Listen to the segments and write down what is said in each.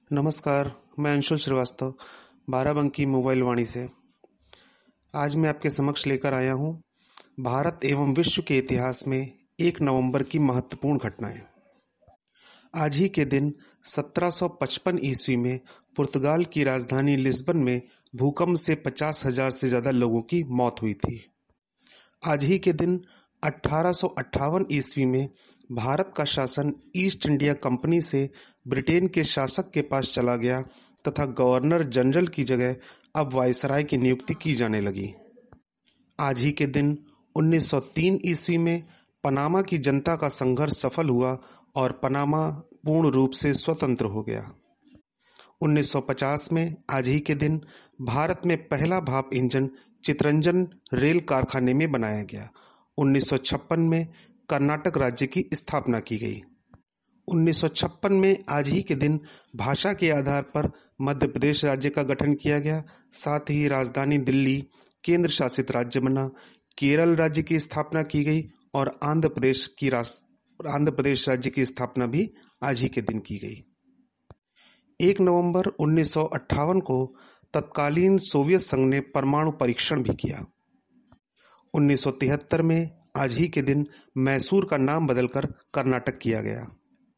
नमस्कार, मैं अंशुल श्रीवास्तव, बाराबंकी मोबाइल वाणी से। आज मैं आपके समक्ष लेकर आया हूँ भारत एवं विश्व के इतिहास में 1 नवंबर की महत्वपूर्ण घटनाएं। आज ही के दिन 1755 ईस्वी में पुर्तगाल की राजधानी लिस्बन में भूकंप से 50,000 से ज़्यादा लोगों की मौत हुई थी। आज ही के दिन 1858 ईस्वी में भारत का शासन ईस्ट इंडिया कंपनी से ब्रिटेन के शासक के पास चला गया तथा गवर्नर जनरल की जगह अब वायसराय की नियुक्ति की जाने लगी। आज ही के दिन 1903 ईस्वी में पनामा की जनता का संघर्ष सफल हुआ और पनामा पूर्ण रूप से स्वतंत्र हो गया। 1950 में आज ही के दिन भारत में पहला भाप इंजन चितरंजन रेल कारखाने में बनाया गया। 1956 में कर्नाटक राज्य की स्थापना की गई। 1956 में आज ही के दिन भाषा के आधार पर मध्य प्रदेश राज्य का गठन किया गया। साथ ही राजधानी दिल्ली केंद्र शासित राज्य बना। केरल राज्य की स्थापना की गई और आंध्र प्रदेश राज्य की स्थापना भी आज ही के दिन की गई। 1 नवंबर 1958 को तत्कालीन सोवियत संघ ने परमाणु परीक्षण भी किया। 1973 में आज ही के दिन मैसूर का नाम बदलकर कर्नाटक किया गया।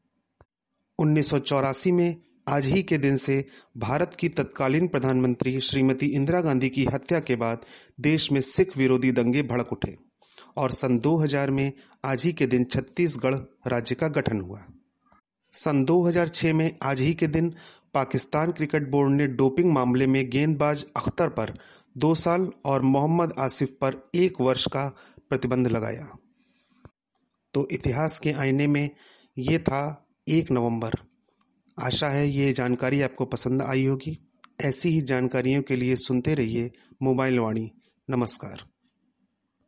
1984 में आज ही के दिन से भारत की तत्कालीन प्रधानमंत्री श्रीमती इंदिरा गांधी की हत्या के बाद देश में सिख विरोधी दंगे भड़क उठे और सन 2000 में आज ही के दिन छत्तीसगढ़ राज्य का गठन हुआ। सन 2006 में आज ही के दिन पाकिस्तान क्रिकेट बोर्ड ने डोपिंग मामले में गेंदबाज अख्तर पर 2 साल और मोहम्मद आसिफ पर 1 वर्ष का प्रतिबंध लगाया। तो इतिहास के आईने में ये था 1 नवंबर। आशा है ये जानकारी आपको पसंद आई होगी। ऐसी ही जानकारियों के लिए सुनते रहिए मोबाइल वाणी। नमस्कार।